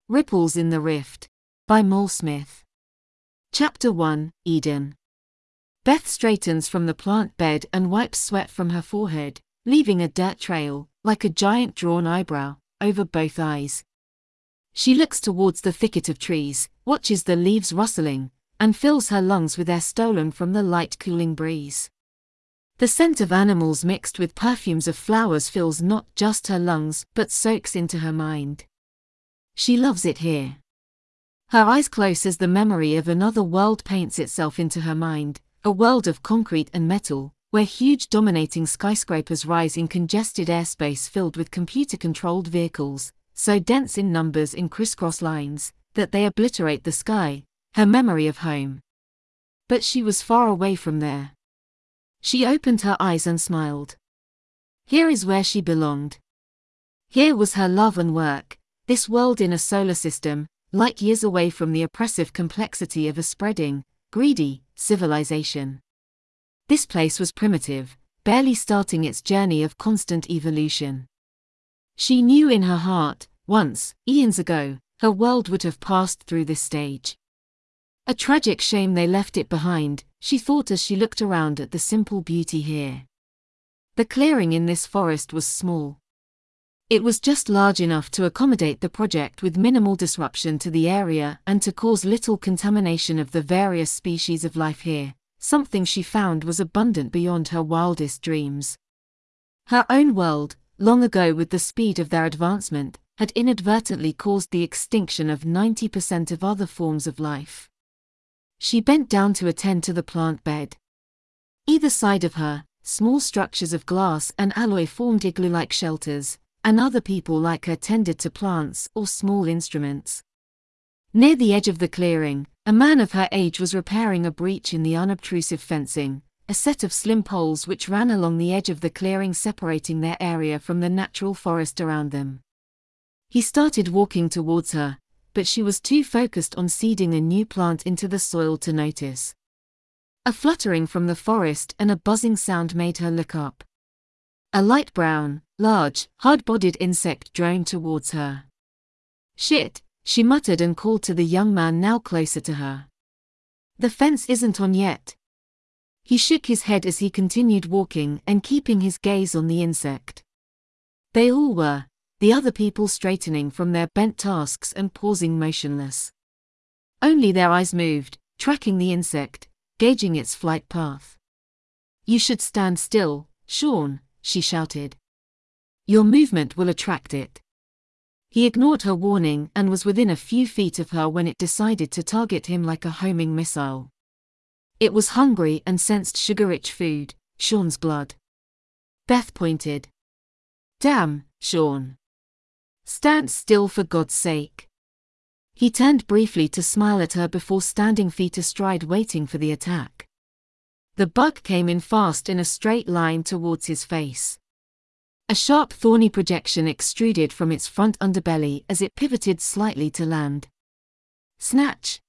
Ripples in the Rift, by Mole Smith. Chapter 1, Eden. Beth straightens from the plant bed and wipes sweat from her forehead, leaving a dirt trail, like a giant drawn eyebrow, over both eyes. She looks towards the thicket of trees, watches the leaves rustling, and fills her lungs with air stolen from the light cooling breeze. The scent of animals mixed with perfumes of flowers fills not just her lungs but soaks into her mind. She loves it here. Her eyes close as the memory of another world paints itself into her mind, a world of concrete and metal, where huge dominating skyscrapers rise in congested airspace filled with computer-controlled vehicles, so dense in numbers in crisscross lines, that they obliterate the sky, her memory of home. But she was far away from there. She opened her eyes and smiled. Here is where she belonged. Here was her love and work, this world in a solar system, light years away from the oppressive complexity of a spreading, greedy, civilization. This place was primitive, barely starting its journey of constant evolution. She knew in her heart, once, eons ago, her world would have passed through this stage. A tragic shame they left it behind, she thought as she looked around at the simple beauty here. The clearing in this forest was small. It was just large enough to accommodate the project with minimal disruption to the area and to cause little contamination of the various species of life here, something she found was abundant beyond her wildest dreams. Her own world, long ago with the speed of their advancement, had inadvertently caused the extinction of 90% of other forms of life. She bent down to attend to the plant bed. Either side of her, small structures of glass and alloy formed igloo-like shelters, and other people like her tended to plants or small instruments. Near the edge of the clearing, a man of her age was repairing a breach in the unobtrusive fencing, a set of slim poles which ran along the edge of the clearing separating their area from the natural forest around them. He started walking towards her, but she was too focused on seeding a new plant into the soil to notice. A fluttering from the forest and a buzzing sound made her look up. A light brown, large, hard-bodied insect droned towards her. "Shit," she muttered and called to the young man now closer to her. "The fence isn't on yet." He shook his head as he continued walking and keeping his gaze on the insect. They all were, the other people straightening from their bent tasks and pausing motionless. Only their eyes moved, tracking the insect, gauging its flight path. "You should stand still, Sean," she shouted. "Your movement will attract it." He ignored her warning and was within a few feet of her when it decided to target him like a homing missile. It was hungry and sensed sugar-rich food, Sean's blood. Beth pointed. "Damn, Sean. Stand still for God's sake." He turned briefly to smile at her before standing feet astride waiting for the attack. The bug came in fast in a straight line towards his face. A sharp thorny projection extruded from its front underbelly as it pivoted slightly to land. Snatch!